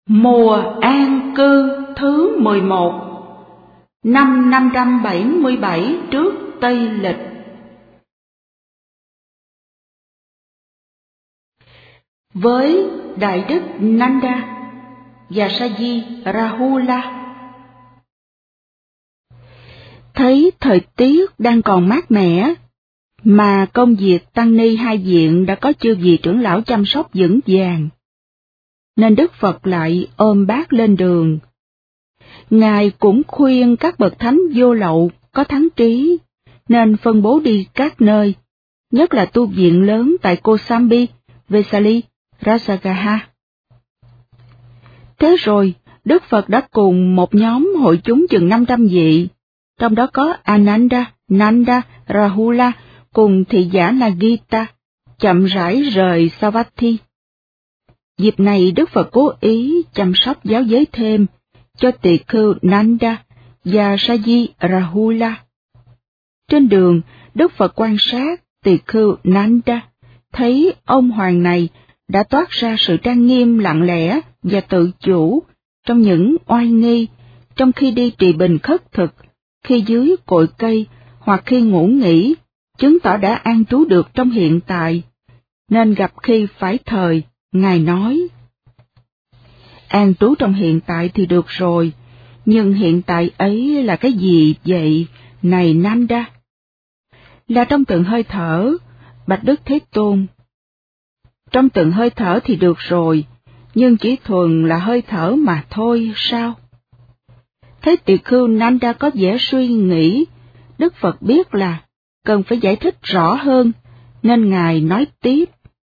Mùa an cư thứ 11, năm 577 trước Tây Lịch. Với Đại đức Nanda và Sa-di Rahula, thấy thời tiết đang còn mát mẻ, mà công việc tăng ni hai viện đã có chư vị trưởng lão chăm sóc vững vàng, nên Đức Phật lại ôm bát lên đường. Ngài cũng khuyên các bậc thánh vô lậu có thắng trí, nên phân bố đi các nơi, nhất là tu viện lớn tại Kosambi, Vesali, Rajagaha. Thế rồi, Đức Phật đã cùng một nhóm hội chúng chừng 500 vị, trong đó có Ananda, Nanda, Rahula cùng thị giả Nagita, chậm rãi rời Savatthi. Dịp này Đức Phật cố ý chăm sóc giáo giới thêm cho tỳ khưu Nanda và Sa-di Rahula. Trên đường, Đức Phật quan sát tỳ khưu Nanda, thấy ông hoàng này đã toát ra sự trang nghiêm lặng lẽ và tự chủ trong những oai nghi, trong khi đi trì bình khất thực, khi dưới cội cây hoặc khi ngủ nghỉ, chứng tỏ đã an trú được trong hiện tại, nên gặp khi phải thời, Ngài nói: an trú trong hiện tại thì được rồi, nhưng hiện tại ấy là cái gì vậy, này Nanda? Là trong từng hơi thở, bạch Đức Thế Tôn. Trong từng hơi thở thì được rồi, nhưng chỉ thuần là hơi thở mà thôi sao? Thấy tỳ khưu Nanda có vẻ suy nghĩ, Đức Phật biết là cần phải giải thích rõ hơn, nên Ngài nói tiếp: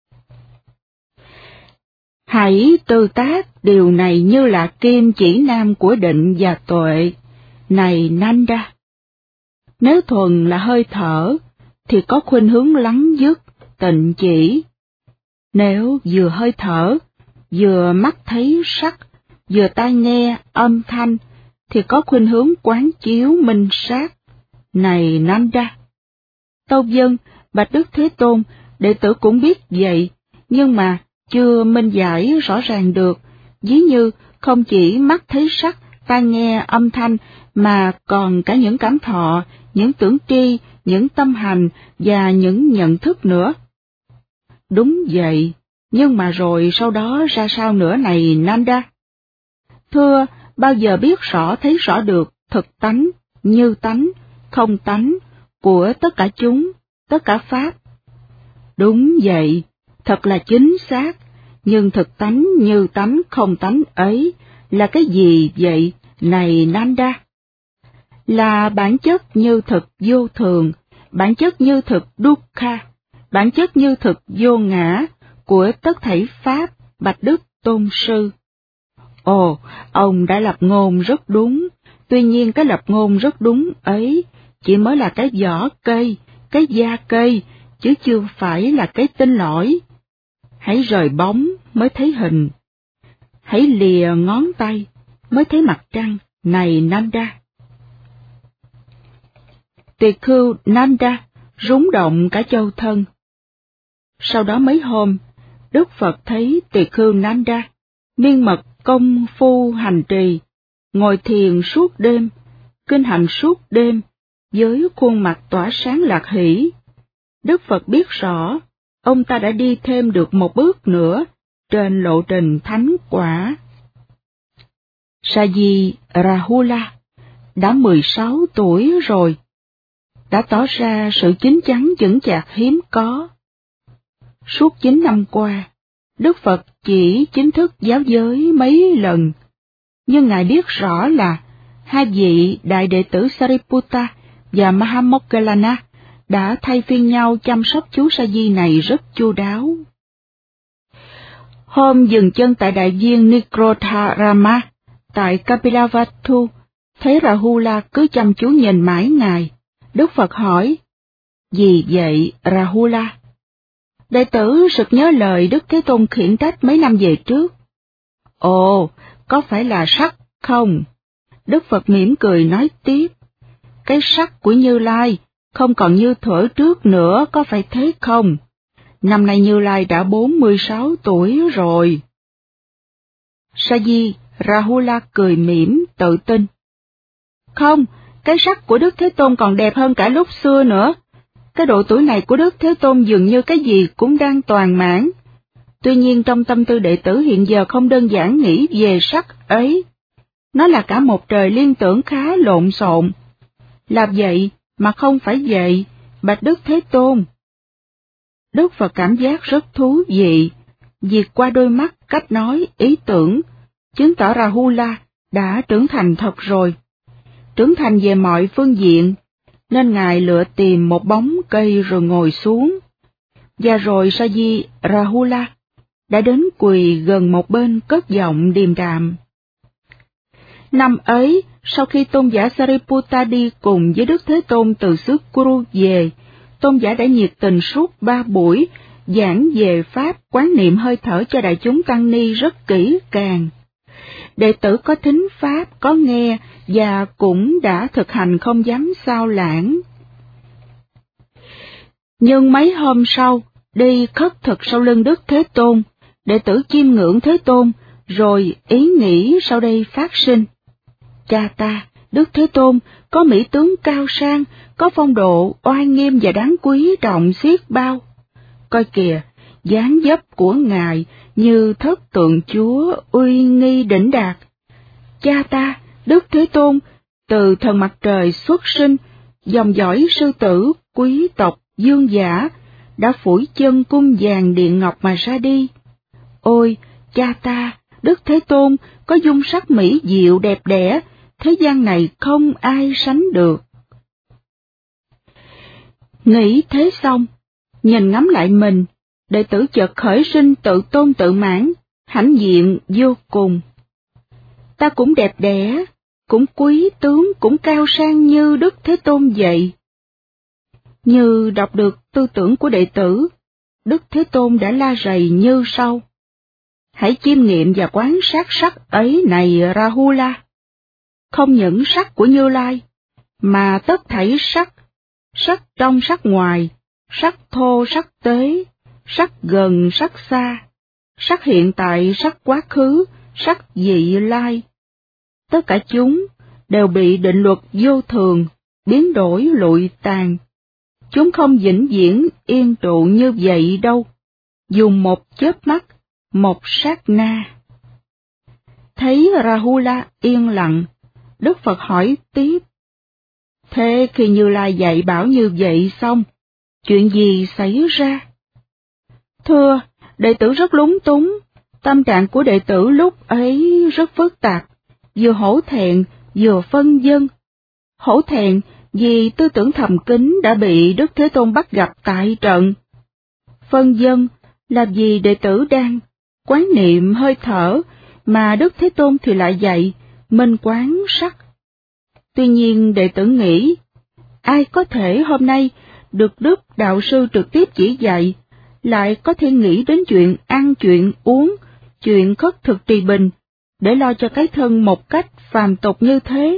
hãy tư tác điều này như là kim chỉ nam của định và tuệ, này Nanda. Nếu thuần là hơi thở, thì có khuynh hướng lắng dứt, tịnh chỉ. Nếu vừa hơi thở, vừa mắt thấy sắc, vừa tai nghe âm thanh, thì có khuynh hướng quán chiếu minh sát, này Nanda. Tâu vâng, bạch Đức Thế Tôn, đệ tử cũng biết vậy, nhưng mà chưa minh giải rõ ràng được, ví như không chỉ mắt thấy sắc, tai nghe âm thanh, mà còn cả những cảm thọ, những tưởng tri, những tâm hành và những nhận thức nữa. Đúng vậy, nhưng mà rồi sau đó ra sao nữa này Nanda? Thưa, bao giờ biết rõ thấy rõ được thực tánh, như tánh, không tánh của tất cả chúng, tất cả pháp? Đúng vậy, thật là chính xác, nhưng thực tánh, như tánh, không tánh ấy là cái gì vậy, này Nanda? Là bản chất như thực vô thường, bản chất như thực dukkha, bản chất như thực vô ngã của tất thảy pháp, bạch Đức Tôn Sư. Ồ, ông đã lập ngôn rất đúng, tuy nhiên cái lập ngôn rất đúng ấy chỉ mới là cái vỏ cây, cái da cây, chứ chưa phải là cái tinh lõi. Hãy rời bóng mới thấy hình, hãy lìa ngón tay mới thấy mặt trăng, này Nanda. Tỳ khưu Nanda rúng động cả châu thân. Sau đó mấy hôm, Đức Phật thấy tỳ khưu Nanda miên mật công phu hành trì, ngồi thiền suốt đêm, kinh hành suốt đêm, với khuôn mặt tỏa sáng lạc hỷ. Đức Phật biết rõ, ông ta đã đi thêm được một bước nữa trên lộ trình thánh quả. Sa-di Rahula đã 16 tuổi rồi, đã tỏ ra sự chín chắn vững chạc hiếm có. Suốt 9 năm qua, Đức Phật chỉ chính thức giáo giới mấy lần, nhưng Ngài biết rõ là hai vị đại đệ tử Sariputta và Mahamoggallana đã thay phiên nhau chăm sóc chú Sa-di này rất chu đáo. Hôm dừng chân tại đại viên Nikrodharama, tại Kapilavatthu, thấy Rahula cứ chăm chú nhìn mãi Ngài. Đức Phật hỏi: gì vậy Rahula? Đệ tử sực nhớ lời Đức Thế Tôn khiển trách mấy năm về trước. Ồ, có phải là sắc không? Đức Phật mỉm cười nói tiếp: cái sắc của Như Lai không còn như thuở trước nữa, có phải thế không? Năm nay Như Lai đã 46 tuổi rồi. Saji Rahula cười mỉm tự tin. Không, cái sắc của Đức Thế Tôn còn đẹp hơn cả lúc xưa nữa. Cái độ tuổi này của Đức Thế Tôn dường như cái gì cũng đang toàn mãn. Tuy nhiên trong tâm tư đệ tử hiện giờ không đơn giản nghĩ về sắc ấy. Nó là cả một trời liên tưởng khá lộn xộn. Là vậy mà không phải vậy, bạch Đức Thế Tôn. Đức Phật cảm giác rất thú vị, diệt qua đôi mắt, cách nói, ý tưởng, chứng tỏ Rahula đã trưởng thành thật rồi. Trưởng thành về mọi phương diện, nên Ngài lựa tìm một bóng cây rồi ngồi xuống. Và rồi Saji Rahula đã đến quỳ gần một bên cất giọng điềm đạm. Năm ấy, sau khi tôn giả Sariputta đi cùng với Đức Thế Tôn từ xứ Kuru về, tôn giả đã nhiệt tình suốt 3 buổi, giảng về Pháp quán niệm hơi thở cho đại chúng tăng ni rất kỹ càng. Đệ tử có thính Pháp, có nghe, và cũng đã thực hành không dám sao lãng. Nhưng mấy hôm sau, đi khất thực sau lưng Đức Thế Tôn, đệ tử chiêm ngưỡng Thế Tôn, rồi ý nghĩ sau đây phát sinh. Cha ta, Đức Thế Tôn, có mỹ tướng cao sang, có phong độ oai nghiêm và đáng quý trọng xiết bao. Coi kìa, dáng dấp của Ngài như thất tượng Chúa uy nghi đỉnh đạt. Cha ta, Đức Thế Tôn, từ thần mặt trời xuất sinh, dòng dõi sư tử, quý tộc, dương giả, đã phủi chân cung vàng điện ngọc mà ra đi. Ôi, cha ta, Đức Thế Tôn, có dung sắc mỹ diệu đẹp đẽ, thế gian này không ai sánh được. Nghĩ thế xong, nhìn ngắm lại mình, đệ tử chợt khởi sinh tự tôn tự mãn, hãnh diện vô cùng. Ta cũng đẹp đẽ, cũng quý tướng, cũng cao sang như Đức Thế Tôn vậy. Như đọc được tư tưởng của đệ tử, Đức Thế Tôn đã la rầy như sau. Hãy chiêm nghiệm và quán sát sắc ấy này Rahula. Không những sắc của Như Lai, mà tất thảy sắc, sắc trong sắc ngoài, sắc thô sắc tế, sắc gần sắc xa, sắc hiện tại sắc quá khứ, sắc vị lai. Tất cả chúng đều bị định luật vô thường, biến đổi lụi tàn. Chúng không vĩnh viễn yên trụ như vậy đâu, dùng một chớp mắt, một sát na. Thấy Rahula yên lặng, Đức Phật hỏi tiếp. Thế khi Như Lai dạy bảo như vậy xong, chuyện gì xảy ra? Thưa, đệ tử rất lúng túng, tâm trạng của đệ tử lúc ấy rất phức tạp, vừa hổ thẹn, vừa phân vân. Hổ thẹn vì tư tưởng thầm kín đã bị Đức Thế Tôn bắt gặp tại trận. Phân vân là vì đệ tử đang quán niệm hơi thở, mà Đức Thế Tôn thì lại dạy minh quán sắc. Tuy nhiên đệ tử nghĩ, ai có thể hôm nay được Đức Đạo Sư trực tiếp chỉ dạy, lại có thể nghĩ đến chuyện ăn chuyện uống, chuyện khất thực trì bình, để lo cho cái thân một cách phàm tục như thế.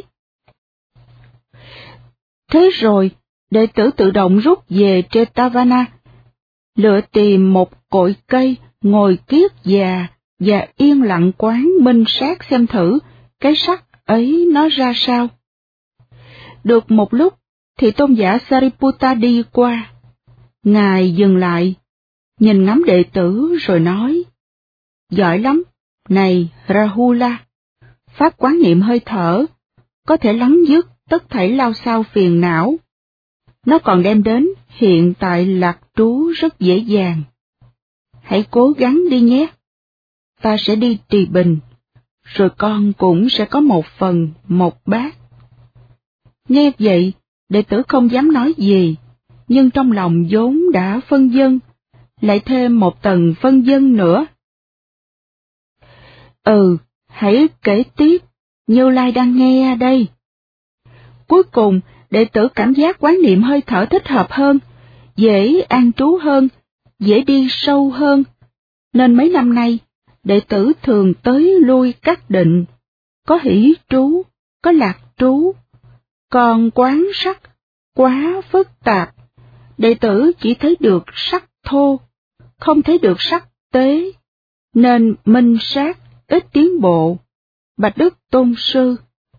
Thế rồi, đệ tử tự động rút về Jetavana, lựa tìm một cội cây, ngồi kiết già và yên lặng quán minh sát xem thử cái sắc ấy nó ra sao. Được một lúc thì tôn giả Sariputta đi qua. Ngài dừng lại, nhìn ngắm đệ tử rồi nói, giỏi lắm, này Rahula, pháp quán niệm hơi thở, có thể lắng dứt tất thảy lao xao phiền não. Nó còn đem đến hiện tại lạc trú rất dễ dàng. Hãy cố gắng đi nhé. Ta sẽ đi trì bình, rồi con cũng sẽ có một phần, một bát. Nghe vậy, đệ tử không dám nói gì, nhưng trong lòng vốn đã phân vân, lại thêm một tầng phân vân nữa. Hãy kể tiếp, Như Lai đang nghe đây. Cuối cùng, đệ tử cảm giác quán niệm hơi thở thích hợp hơn, dễ an trú hơn, dễ đi sâu hơn, nên mấy năm nay, đệ tử thường tới lui các định, có hỷ trú, có lạc trú. Còn quán sắc, quá phức tạp, đệ tử chỉ thấy được sắc thô, không thấy được sắc tế, nên minh sát ít tiến bộ, bạch Đức Tôn Sư.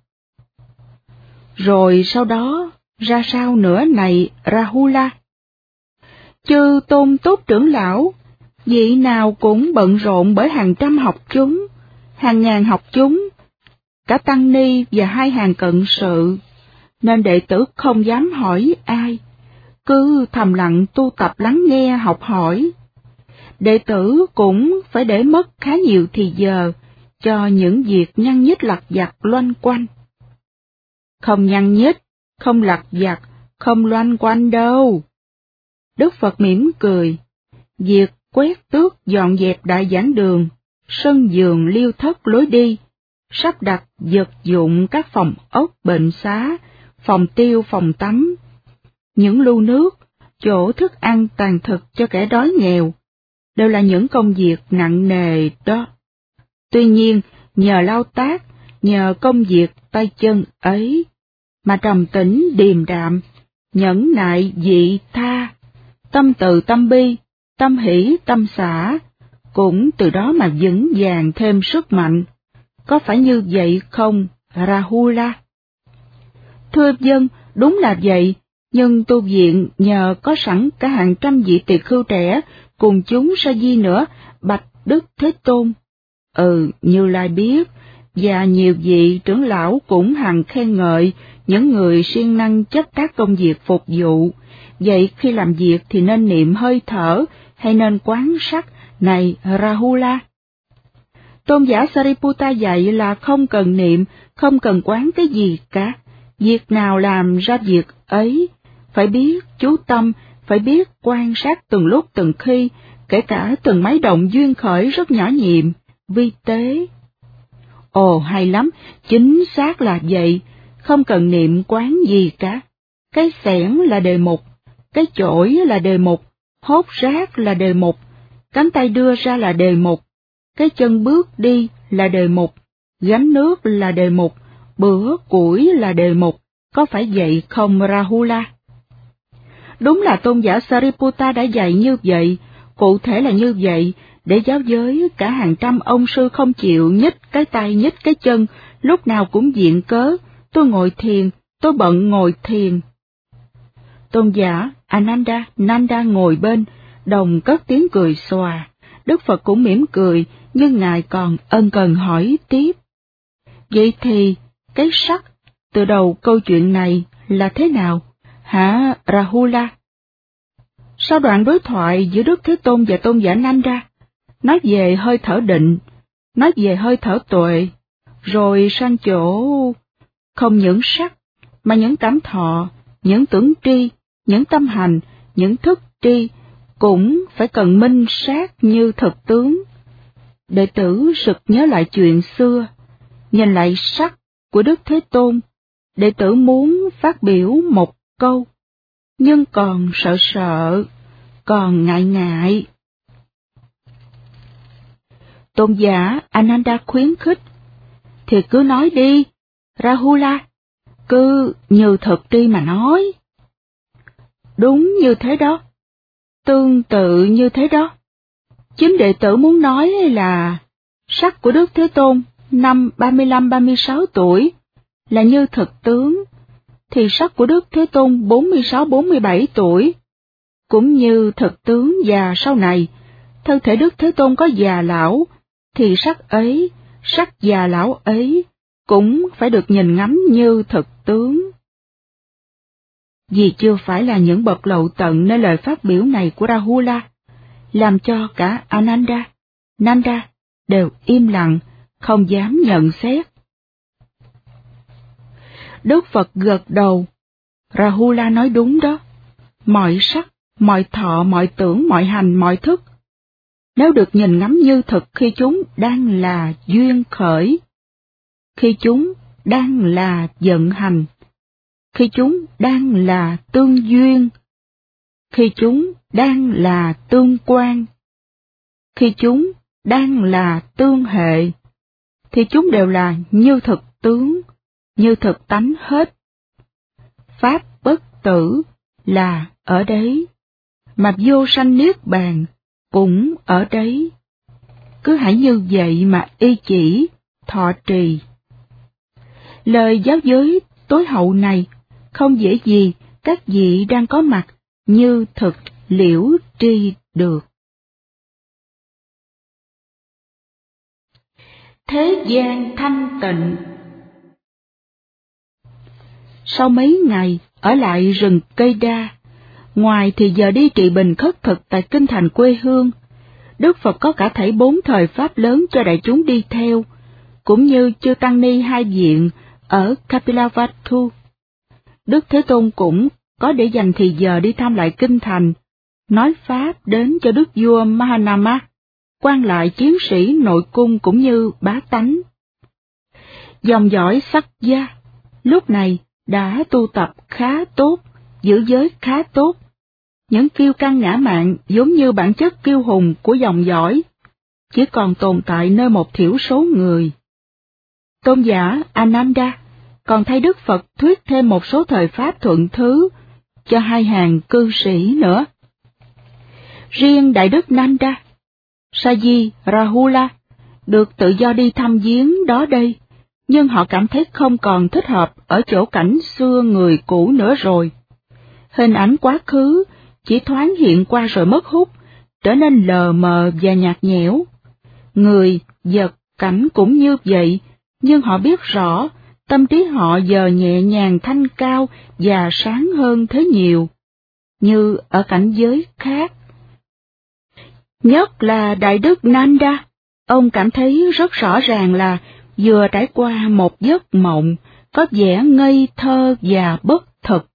Rồi sau đó, ra sao nữa này Rahula? Chư Tôn Túc trưởng lão, vị nào cũng bận rộn bởi hàng trăm học chúng, hàng ngàn học chúng, cả tăng ni và hai hàng cận sự, nên đệ tử không dám hỏi ai, cứ thầm lặng tu tập lắng nghe học hỏi. Đệ tử cũng phải để mất khá nhiều thì giờ cho những việc nhăn nhít lặt vặt loanh quanh. Không nhăn nhít, không lặt vặt, không loanh quanh đâu. Đức Phật mỉm cười, việc quét tước dọn dẹp đại giảng đường, sân vườn liêu thất lối đi, sắp đặt vật dụng các phòng ốc bệnh xá, phòng tiêu phòng tắm, những lu nước, chỗ thức ăn tàn thực cho kẻ đói nghèo, đều là những công việc nặng nề đó. Tuy nhiên, nhờ lao tác, nhờ công việc tay chân ấy, mà trầm tĩnh điềm đạm, nhẫn nại vị tha, tâm từ tâm bi, tâm hỷ tâm xả, cũng từ đó mà vững vàng thêm sức mạnh. Có phải như vậy không, Rahula? Thưa dân, đúng là vậy, nhưng tu viện nhờ có sẵn cả hàng trăm vị tỳ khưu trẻ, cùng chúng sa di nữa, bạch Đức Thế Tôn. Như Lai biết, và nhiều vị trưởng lão cũng hằng khen ngợi những người siêng năng chấp các công việc phục vụ. Vậy khi làm việc thì nên niệm hơi thở, hay nên quán sắc, này Rahula? Tôn giả Sariputta dạy là không cần niệm, không cần quán cái gì cả. Việc nào làm ra việc ấy, phải biết chú tâm, phải biết quan sát từng lúc từng khi, kể cả từng máy động duyên khởi rất nhỏ nhiệm, vi tế. Ồ, hay lắm, chính xác là vậy, không cần niệm quán gì cả. Cái xẻng là đề mục, cái chổi là đề mục, hốt rác là đề mục, cánh tay đưa ra là đề mục, cái chân bước đi là đề mục, gánh nước là đề mục, bữa củi là đề mục, có phải vậy không Rahula? Đúng là tôn giả Sariputta đã dạy như vậy, cụ thể là như vậy, để giáo giới cả hàng trăm ông sư không chịu nhích cái tay nhích cái chân, lúc nào cũng viện cớ, tôi ngồi thiền, tôi bận ngồi thiền. Tôn giả Nanda ngồi bên, đồng cất tiếng cười xòa. Đức Phật cũng mỉm cười, nhưng Ngài còn ân cần hỏi tiếp. Vậy thì, cái sắc, từ đầu câu chuyện này là thế nào, hả Rahula? Sau đoạn đối thoại giữa Đức Thế Tôn và Tôn giả Nanda, nói về hơi thở định, nói về hơi thở tuệ, rồi sang chỗ không những sắc, mà những cảm thọ, những tưởng tri, những tâm hành, những thức tri, cũng phải cần minh sát như thực tướng. Đệ tử sực nhớ lại chuyện xưa, nhìn lại sắc của Đức Thế Tôn, đệ tử muốn phát biểu một câu, nhưng còn sợ, còn ngại. Tôn giả Ananda khuyến khích, thì cứ nói đi, Rahula, cứ như thực tri mà nói. Đúng như thế đó, tương tự như thế đó. Chính đệ tử muốn nói là sắc của Đức Thế Tôn năm 35-36 tuổi là như thực tướng, thì sắc của Đức Thế Tôn 46-47 tuổi cũng như thực tướng, và sau này, thân thể Đức Thế Tôn có già lão, thì sắc ấy, sắc già lão ấy, cũng phải được nhìn ngắm như thực tướng. Vì chưa phải là những bậc lậu tận nên lời phát biểu này của Rahula, làm cho cả Nanda đều im lặng, không dám nhận xét. Đức Phật gật đầu, Rahula nói đúng đó, mọi sắc, mọi thọ, mọi tưởng, mọi hành, mọi thức, nếu được nhìn ngắm như thực khi chúng đang là duyên khởi, khi chúng đang là vận hành, khi chúng đang là tương duyên, khi chúng đang là tương quan, khi chúng đang là tương hệ, thì chúng đều là như thực tướng, như thực tánh hết. Pháp bất tử là ở đấy, mà vô sanh niết bàn cũng ở đấy. cứ hãy như vậy mà y chỉ, thọ trì. Lời giáo giới tối hậu này không dễ gì các vị đang có mặt như thực liễu tri được. Thế gian thanh tịnh. Sau mấy ngày ở lại rừng cây đa, ngoài thì giờ đi trị bình khất thực tại kinh thành quê hương, Đức Phật có cả thảy 4 thời pháp lớn cho đại chúng đi theo, cũng như chư tăng ni 2 viện ở Kapilavatthu. Đức Thế Tôn cũng có để dành thì giờ đi thăm lại kinh thành, nói pháp đến cho đức vua Mahanama, quan lại chiến sĩ nội cung cũng như bá tánh. Dòng dõi Sắc Gia lúc này đã tu tập khá tốt, giữ giới khá tốt. Những kiêu căng ngã mạn giống như bản chất kiêu hùng của dòng dõi, chỉ còn tồn tại nơi một thiểu số người. Tôn giả Ananda còn thay Đức Phật thuyết thêm một số thời pháp thuận thứ cho 2 hàng cư sĩ nữa. Riêng Đại Đức Nanda, Saji Rahula được tự do đi thăm viếng đó đây, nhưng họ cảm thấy không còn thích hợp ở chỗ cảnh xưa người cũ nữa rồi. Hình ảnh quá khứ chỉ thoáng hiện qua rồi mất hút, trở nên lờ mờ và nhạt nhẽo. Người, vật, cảnh cũng như vậy, nhưng họ biết rõ, tâm trí họ giờ nhẹ nhàng thanh cao và sáng hơn thế nhiều, như ở cảnh giới khác. Nhất là Đại Đức Nanda, ông cảm thấy rất rõ ràng là vừa trải qua một giấc mộng, có vẻ ngây thơ và bất thực.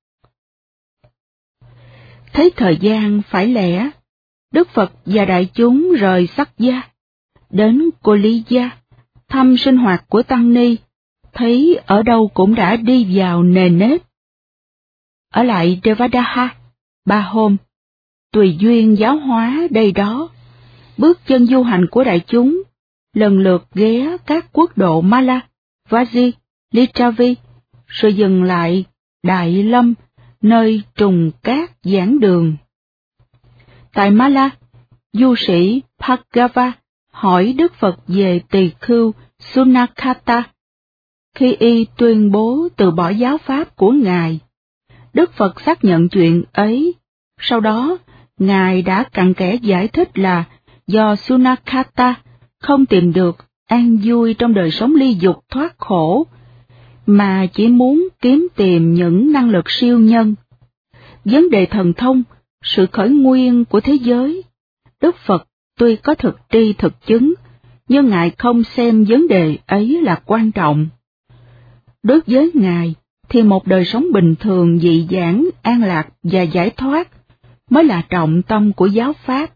Thấy thời gian phải lẽ, Đức Phật và đại chúng rời Sắc Gia, đến Cô Ly Gia, thăm sinh hoạt của tăng ni, thấy ở đâu cũng đã đi vào nề nếp. Ở lại Devadaha 3 hôm, tùy duyên giáo hóa đây đó, bước chân du hành của đại chúng, lần lượt ghé các quốc độ Mala, Vaji, Lichavi, rồi dừng lại Đại Lâm, nơi trùng cát giảng đường. Tại Mala, du sĩ Bhargava hỏi Đức Phật về tỳ khưu Sunakata. Khi y tuyên bố từ bỏ giáo pháp của Ngài, Đức Phật xác nhận chuyện ấy. Sau đó, Ngài đã cặn kẽ giải thích là do Sunakata không tìm được an vui trong đời sống ly dục thoát khổ, mà chỉ muốn kiếm tìm những năng lực siêu nhân. Vấn đề thần thông, sự khởi nguyên của thế giới, Đức Phật tuy có thực tri thực chứng, nhưng Ngài không xem vấn đề ấy là quan trọng. Đối với Ngài, thì một đời sống bình thường dị vãng, an lạc và giải thoát mới là trọng tâm của giáo pháp.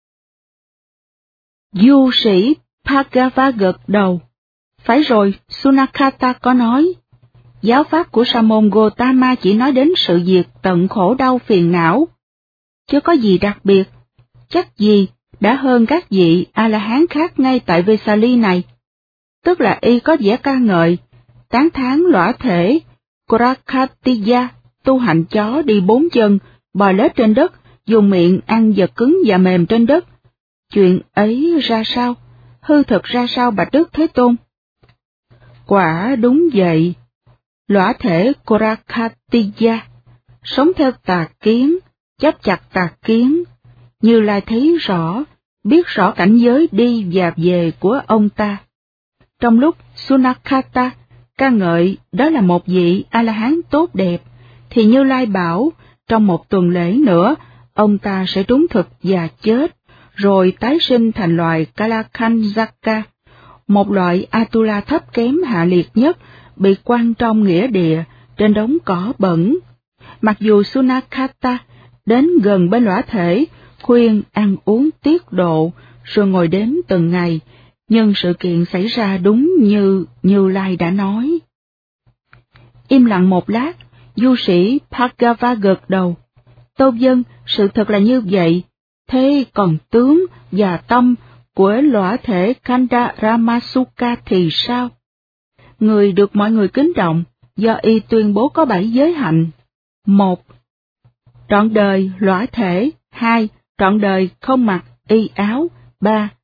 Du sĩ Bhargava gật đầu. Phải rồi, Sunakata có nói, giáo pháp của Sa môn Gotama chỉ nói đến sự diệt tận khổ đau phiền não, chứ có gì đặc biệt, chắc gì đã hơn các vị A-la-hán khác ngay tại Vesali này. Tức là y có vẻ ca ngợi, tán thán lõa thể Korakatiya, tu hành chó đi 4 chân, bò lết trên đất, dùng miệng ăn vật cứng và mềm trên đất. Chuyện ấy ra sao? Hư thực ra sao bạch Đức Thế Tôn? Quả đúng vậy. Lõa thể Korakatiya sống theo tà kiến, chấp chặt tà kiến, Như Lai thấy rõ, biết rõ cảnh giới đi và về của ông ta. Trong lúc Sunakata ca ngợi đó là một vị A-la-hán tốt đẹp, thì Như Lai bảo trong một tuần lễ nữa ông ta sẽ trúng thực và chết, rồi tái sinh thành loài Kalakhanjaka, một loại Atula thấp kém hạ liệt nhất, bị quăng trong nghĩa địa trên đống cỏ bẩn. Mặc dù Sunakata đến gần bên lõa thể, khuyên ăn uống tiết độ, rồi ngồi đếm từng ngày, nhưng sự kiện xảy ra đúng như Như Lai đã nói. Im lặng một lát, du sĩ Bhargava gật đầu. Tôn dân, sự thật là như vậy, thế còn tướng và tâm của lõa thể Kandaramasuka thì sao? Người được mọi người kính trọng, do y tuyên bố có 7 giới hạnh. 1. Trọn đời lõa thể. 2. Trọn đời không mặc y áo. 3.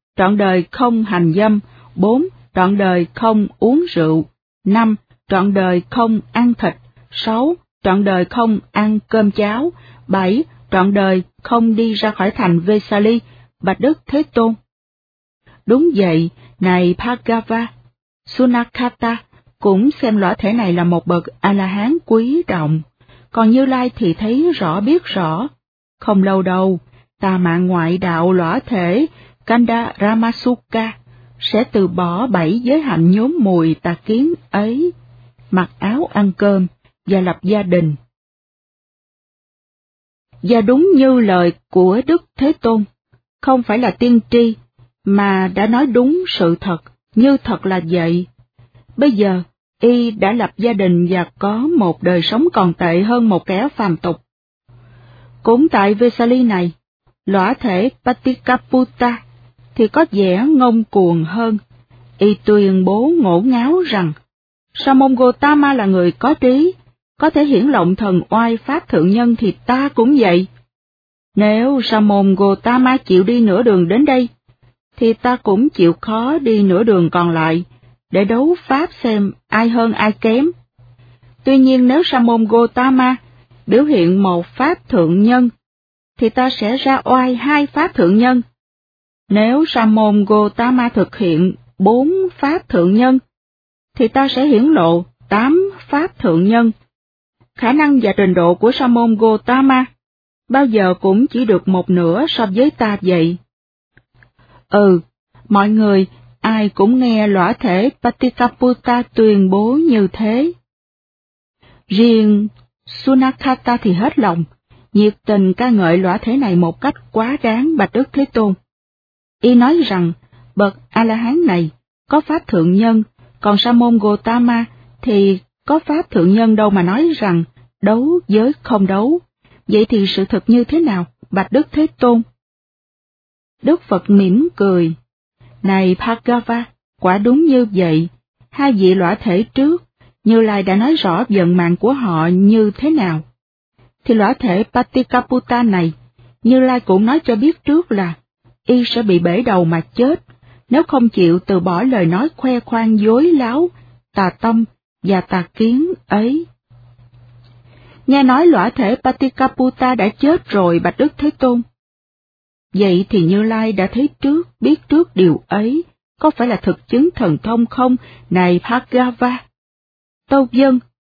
trọn đời không hành dâm. 4. Trọn đời không uống rượu. 5. Trọn đời không ăn thịt. 6. Trọn đời không ăn cơm cháo. 7. Trọn đời không đi ra khỏi thành Vesali. Bạch Đức Thế Tôn. Đúng vậy, này Bhagava, Sunakata cũng xem lõa thể này là một bậc A-la-hán quý trọng, còn Như Lai thì thấy rõ biết rõ. Không lâu đâu, tà mạng ngoại đạo lõa thể Kanda Ramasuka sẽ từ bỏ 7 giới hạnh nhốm mùi tà kiến ấy, mặc áo ăn cơm và lập gia đình. Và đúng như lời của Đức Thế Tôn, không phải là tiên tri, mà đã nói đúng sự thật, như thật là vậy. Bây giờ, y đã lập gia đình và có một đời sống còn tệ hơn một kẻ phàm tục. Cũng tại Vesali này, lõa thể Patikaputta thì có vẻ ngông cuồng hơn. Y tuyên bố ngổ ngáo rằng, Sa môn Gotama là người có trí, có thể hiển lộng thần oai pháp thượng nhân thì ta cũng vậy. Nếu Sa môn Gotama chịu đi nửa đường đến đây, thì ta cũng chịu khó đi nửa đường còn lại, để đấu pháp xem ai hơn ai kém. Tuy nhiên nếu Sa môn Gotama biểu hiện một pháp thượng nhân, thì ta sẽ ra oai 2 pháp thượng nhân. Nếu Sa môn Gotama thực hiện 4 pháp thượng nhân, thì ta sẽ hiển lộ 8 pháp thượng nhân. Khả năng và trình độ của Sa môn Gotama bao giờ cũng chỉ được một nửa so với ta vậy. Mọi người, ai cũng nghe lõa thể Patikaputta tuyên bố như thế. Riêng Sunakata thì hết lòng, nhiệt tình ca ngợi lõa thể này một cách quá đáng bạch Đức Thế Tôn. Y nói rằng, bậc A-la-hán này có pháp thượng nhân, còn Sa môn Gotama thì có pháp thượng nhân đâu mà nói rằng đấu với không đấu. Vậy thì sự thật như thế nào, bạch Đức Thế Tôn? Đức Phật mỉm cười. Này Bhagava, quả đúng như vậy. 2 vị lõa thể trước, Như Lai đã nói rõ vận mạng của họ như thế nào. Thì lõa thể Patikaputta này, Như Lai cũng nói cho biết trước là y sẽ bị bể đầu mà chết, nếu không chịu từ bỏ lời nói khoe khoang dối láo, tà tâm và tà kiến ấy. Nghe nói lõa thể Patikaputta đã chết rồi bạch Đức Thế Tôn. Vậy thì Như Lai đã thấy trước, biết trước điều ấy, có phải là thực chứng thần thông không, này Bhagava? Tâu vâng.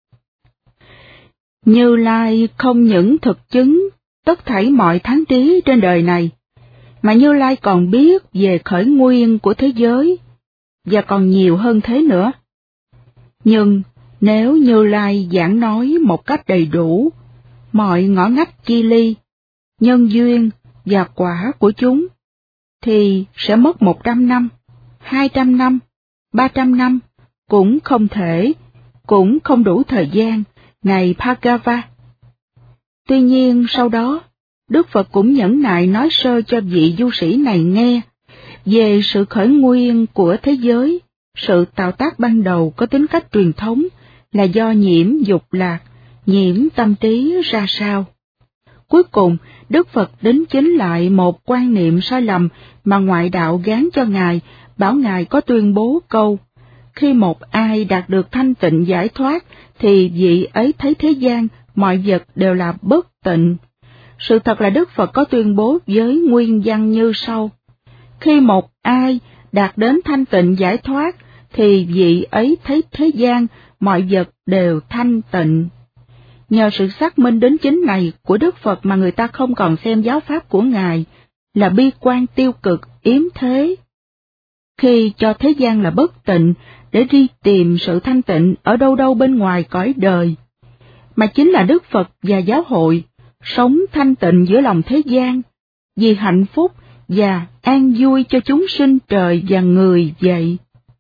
Như Lai không những thực chứng tất thảy mọi thắng trí trên đời này, mà Như Lai còn biết về khởi nguyên của thế giới, và còn nhiều hơn thế nữa. Nhưng nếu Như Lai giảng nói một cách đầy đủ, mọi ngõ ngách chi ly, nhân duyên và quả của chúng, thì sẽ mất 100 năm, 200 năm, 300 năm, cũng không thể, cũng không đủ thời gian, này Bhagava. Tuy nhiên sau đó, Đức Phật cũng nhẫn nại nói sơ cho vị du sĩ này nghe về sự khởi nguyên của thế giới, sự tạo tác ban đầu có tính cách truyền thống là do nhiễm dục lạc, nhiễm tâm trí ra sao. Cuối cùng, Đức Phật đính chính lại một quan niệm sai lầm mà ngoại đạo gán cho Ngài, bảo Ngài có tuyên bố câu, khi một ai đạt được thanh tịnh giải thoát, thì vị ấy thấy thế gian, mọi vật đều là bất tịnh. Sự thật là Đức Phật có tuyên bố với nguyên văn như sau. Khi một ai đạt đến thanh tịnh giải thoát, thì vị ấy thấy thế gian, mọi vật đều thanh tịnh. Nhờ sự xác minh đến chính này của Đức Phật mà người ta không còn xem giáo pháp của Ngài là bi quan tiêu cực, yếm thế. Khi cho thế gian là bất tịnh để đi tìm sự thanh tịnh ở đâu đâu bên ngoài cõi đời, mà chính là Đức Phật và giáo hội sống thanh tịnh giữa lòng thế gian, vì hạnh phúc và an vui cho chúng sinh trời và người vậy.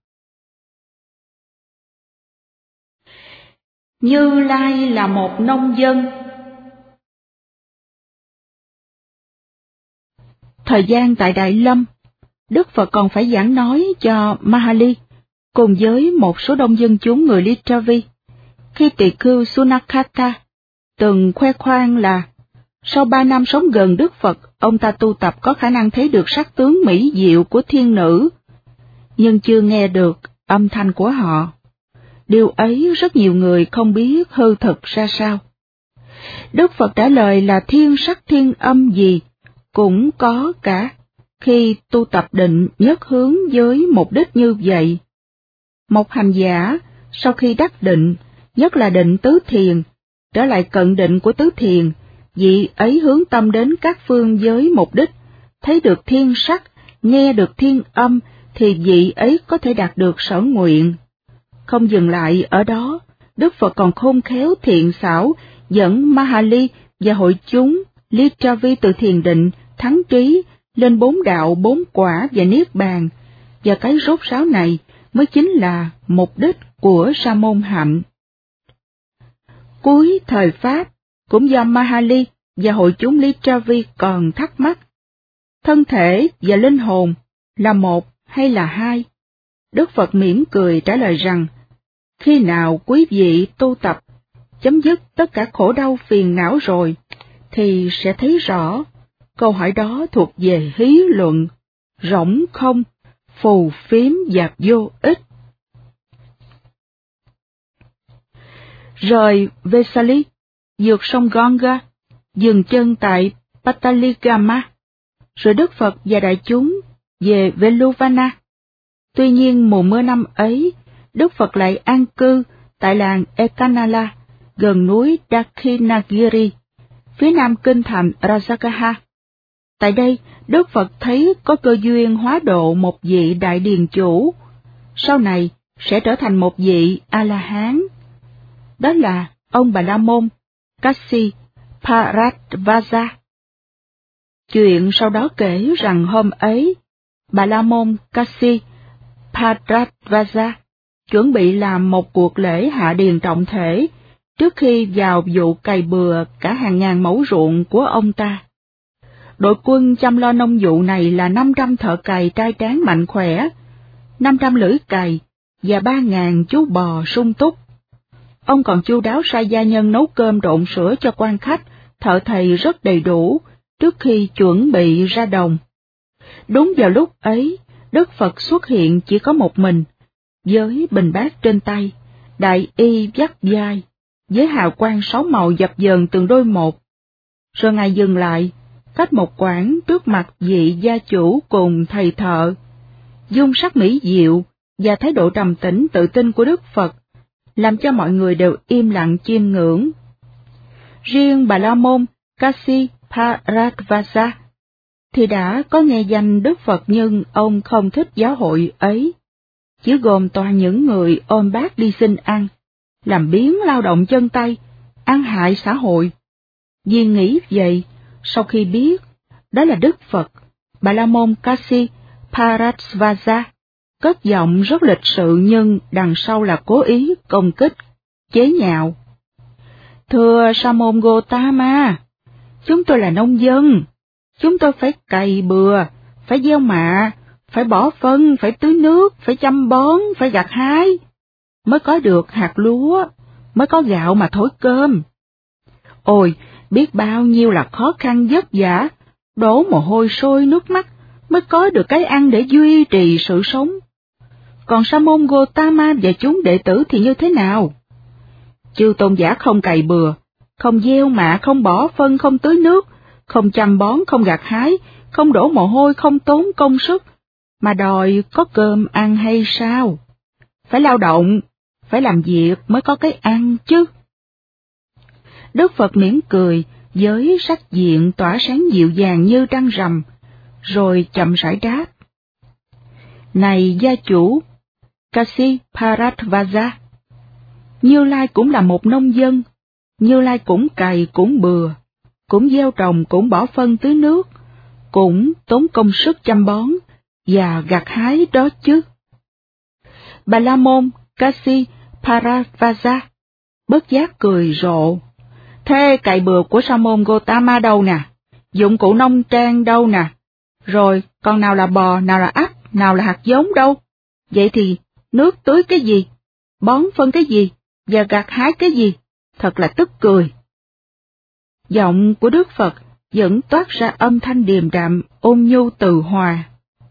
Như Lai là một nông dân. Thời gian tại Đại Lâm, Đức Phật còn phải giảng nói cho Mahali, cùng với một số đông dân chúng người Lichavi, khi tỳ khưu Sunakata từng khoe khoang là sau 3 năm sống gần Đức Phật ông ta tu tập có khả năng thấy được sắc tướng mỹ diệu của thiên nữ, nhưng chưa nghe được âm thanh của họ. Điều ấy rất nhiều người không biết hư thực ra sao. Đức Phật trả lời là thiên sắc thiên âm gì cũng có cả, khi tu tập định nhất hướng với mục đích như vậy. Một hành giả, sau khi đắc định, nhất là định tứ thiền, trở lại cận định của tứ thiền, vị ấy hướng tâm đến các phương giới mục đích, thấy được thiên sắc, nghe được thiên âm, thì vị ấy có thể đạt được sở nguyện. Không dừng lại ở đó, Đức Phật còn khôn khéo thiện xảo, dẫn Mahali và hội chúng Lichavi từ thiền định, thắng trí, lên 4 đạo 4 quả và niết bàn, và cái rốt ráo này mới chính là mục đích của sa môn hạnh. Cuối thời Pháp, cũng do Mahali và hội chúng Lichavi còn thắc mắc, thân thể và linh hồn là một hay là hai? Đức Phật mỉm cười trả lời rằng, khi nào quý vị tu tập, chấm dứt tất cả khổ đau phiền não rồi, thì sẽ thấy rõ, câu hỏi đó thuộc về hí luận, rỗng không, phù phiếm và vô ích. Rời Vesali, vượt sông Ganga, dừng chân tại Pataligama, rồi Đức Phật và đại chúng về Veluvana. Tuy nhiên mùa mưa năm ấy, Đức Phật lại an cư tại làng Ekanala, gần núi Dakshinagiri, phía nam kinh thành Rajagaha. Tại đây, Đức Phật thấy có cơ duyên hóa độ một vị đại điền chủ, sau này sẽ trở thành một vị A-la-hán. Đó là ông Bà La Môn Kasi Bharadvaja. Chuyện sau đó kể rằng hôm ấy, Bà La Môn Kasi Bharadvaja chuẩn bị làm một cuộc lễ hạ điền trọng thể trước khi vào vụ cày bừa cả hàng ngàn mẫu ruộng của ông ta. Đội quân chăm lo nông vụ này là 500 thợ cày trai tráng mạnh khỏe, 500 lưỡi cày và 3.000 chú bò sung túc. Ông còn chu đáo sai gia nhân nấu cơm trộn sữa cho quan khách, thợ thầy rất đầy đủ trước khi chuẩn bị ra đồng. Đúng vào lúc ấy, Đức Phật xuất hiện chỉ có một mình, với bình bát trên tay, đại y vắt vai, với hào quang 6 màu dập dờn từng đôi một. Rồi Ngài dừng lại, cách một quãng trước mặt vị gia chủ cùng thầy thợ. Dung sắc mỹ diệu và thái độ trầm tĩnh tự tin của Đức Phật làm cho mọi người đều im lặng chiêm ngưỡng. Riêng Bà La Môn Kasi Bharadvaja thì đã có nghe danh Đức Phật, nhưng ông không thích giáo hội ấy, chỉ gồm toàn những người ôm bát đi xin ăn, làm biếng lao động chân tay, ăn hại xã hội. Vì nghĩ vậy, sau khi biết đó là Đức Phật, Bà La Môn Kasi Bharadvaja cất giọng rất lịch sự nhưng đằng sau là cố ý công kích, chế nhạo. Thưa Sa môn Gotama, chúng tôi là nông dân, chúng tôi phải cày bừa, phải gieo mạ, phải bỏ phân, phải tưới nước, phải chăm bón, phải gặt hái, mới có được hạt lúa, mới có gạo mà thổi cơm. Ôi, biết bao nhiêu là khó khăn vất vả, đổ mồ hôi sôi nước mắt, mới có được cái ăn để duy trì sự sống. Còn Sa môn Gotama và chúng đệ tử thì như thế nào? Chư tôn giả không cày bừa, không gieo mạ, không bỏ phân, không tưới nước, không chăm bón, không gặt hái, không đổ mồ hôi, không tốn công sức, mà đòi có cơm ăn hay sao? Phải lao động, phải làm việc mới có cái ăn chứ. Đức Phật mỉm cười với sắc diện tỏa sáng dịu dàng như trăng rằm, rồi chậm rãi đáp. Này gia chủ Kasi Bharadvaja, Như Lai cũng là một nông dân, Như Lai cũng cày cũng bừa, cũng gieo trồng, cũng bỏ phân tưới nước, cũng tốn công sức chăm bón và gặt hái đó chứ. Bà La Môn Kasi Bharadvaja bất giác cười rộ. Thế cày bừa của Sa môn Gotama đâu nè? Dụng cụ nông trang đâu nè? Rồi còn nào là bò, nào là ắt, nào là hạt giống đâu? Vậy thì nước tưới cái gì? Bón phân cái gì? Và gặt hái cái gì? Thật là tức cười. Giọng của Đức Phật vẫn toát ra âm thanh điềm đạm, ôn nhu từ hòa.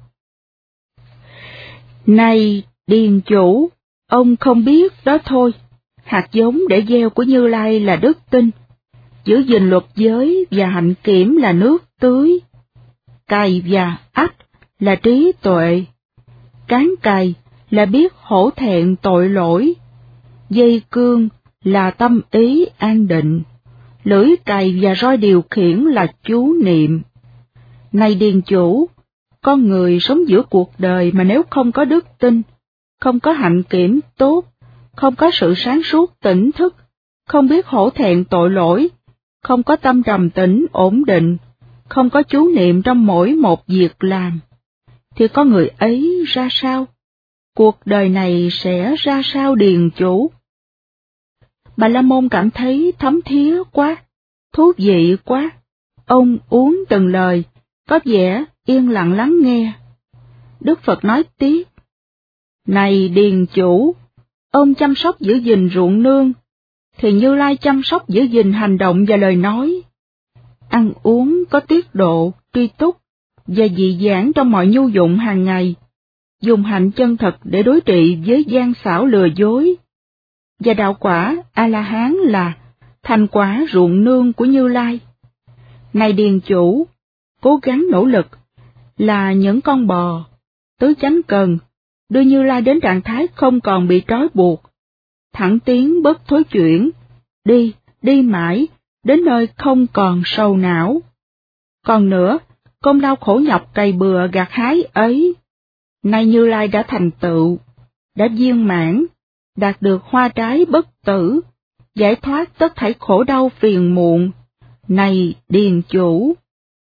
Này điền chủ, ông không biết đó thôi, hạt giống để gieo của Như Lai là đức tin, giữ gìn luật giới và hạnh kiểm là nước tưới, cày và ách là trí tuệ, cán cày là biết hổ thẹn tội lỗi, dây cương là tâm ý an định, lưỡi cày và roi điều khiển là chú niệm. Này điền chủ, con người sống giữa cuộc đời mà nếu không có đức tin, không có hạnh kiểm tốt, không có sự sáng suốt tỉnh thức, không biết hổ thẹn tội lỗi, không có tâm trầm tĩnh ổn định, không có chú niệm trong mỗi một việc làm, thì con người ấy ra sao? Cuộc đời này sẽ ra sao điền chủ? Bà La Môn cảm thấy thấm thía quá, thú vị quá. Ông uống từng lời, có vẻ yên lặng lắng nghe. Đức Phật nói tiếp: Này điền chủ, ông chăm sóc giữ gìn ruộng nương, thì Như Lai chăm sóc giữ gìn hành động và lời nói. Ăn uống có tiết độ, tri túc và dị dãn trong mọi nhu dụng hàng ngày, dùng hạnh chân thật để đối trị với gian xảo lừa dối. Và đạo quả A-la-hán là thành quả ruộng nương của Như Lai. Này điền chủ, cố gắng nỗ lực là những con bò, tứ chánh cần, đưa Như Lai đến trạng thái không còn bị trói buộc, thẳng tiến bất thối chuyển, đi mãi, đến nơi không còn sầu não. Còn nữa, công lao khổ nhọc cày bừa gặt hái ấy, nay Như Lai đã thành tựu, đã viên mãn, đạt được hoa trái bất tử, giải thoát tất thảy khổ đau phiền muộn. Này điền chủ!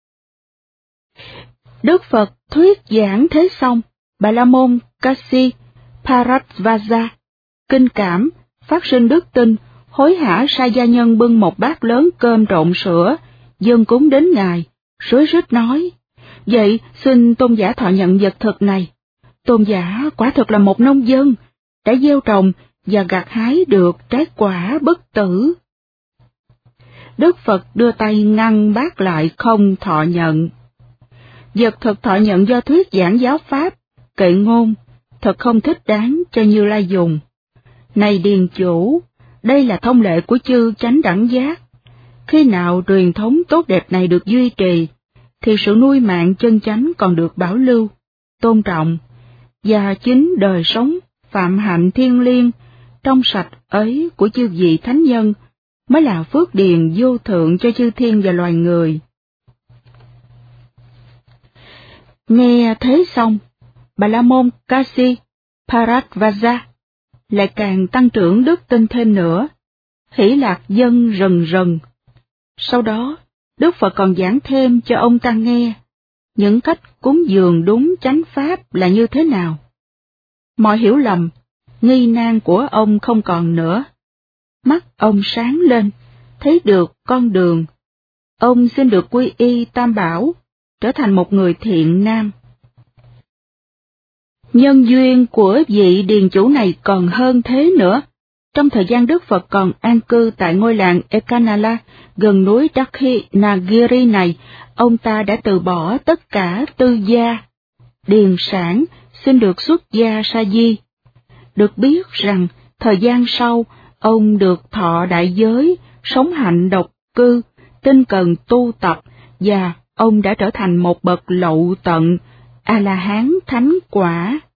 Đức Phật thuyết giảng thế xong, Bà La Môn Kasi Bharadvaja kinh cảm, phát sinh đức tin, hối hả sai gia nhân bưng một bát lớn cơm trộn sữa, dâng cúng đến Ngài, rối rít nói: Vậy xin tôn giả thọ nhận vật thực này. Tôn giả quả thực là một nông dân, đã gieo trồng và gặt hái được trái quả bất tử. Đức Phật đưa tay ngăn bát lại không thọ nhận. Vật thực thọ nhận do thuyết giảng giáo pháp, kệ ngôn, thật không thích đáng cho Như Lai dùng. Này điền chủ, đây là thông lệ của chư chánh đẳng giác. Khi nào truyền thống tốt đẹp này được duy trì, thì sự nuôi mạng chân chánh còn được bảo lưu, tôn trọng, và chính đời sống phạm hạnh thiêng liêng, trong sạch ấy của chư vị thánh nhân mới là phước điền vô thượng cho chư thiên và loài người. Nghe thế xong, Bà La Môn Kasi Bharadvaja lại càng tăng trưởng đức tin thêm nữa, hỷ lạc dâng rần rần. Sau đó, Đức Phật còn giảng thêm cho ông ta nghe những cách cúng dường đúng chánh pháp là như thế nào. Mọi hiểu lầm, nghi nan của ông không còn nữa. Mắt ông sáng lên, thấy được con đường. Ông xin được quy y Tam Bảo, trở thành một người thiện nam. Nhân duyên của vị điền chủ này còn hơn thế nữa. Trong thời gian Đức Phật còn an cư tại ngôi làng Ekanala, gần núi Dakhinagiri này, ông ta đã từ bỏ tất cả tư gia, điền sản, xin được xuất gia sa di. Được biết rằng, thời gian sau, ông được thọ đại giới, sống hạnh độc cư, tinh cần tu tập, và ông đã trở thành một bậc lậu tận, A-la-hán thánh quả.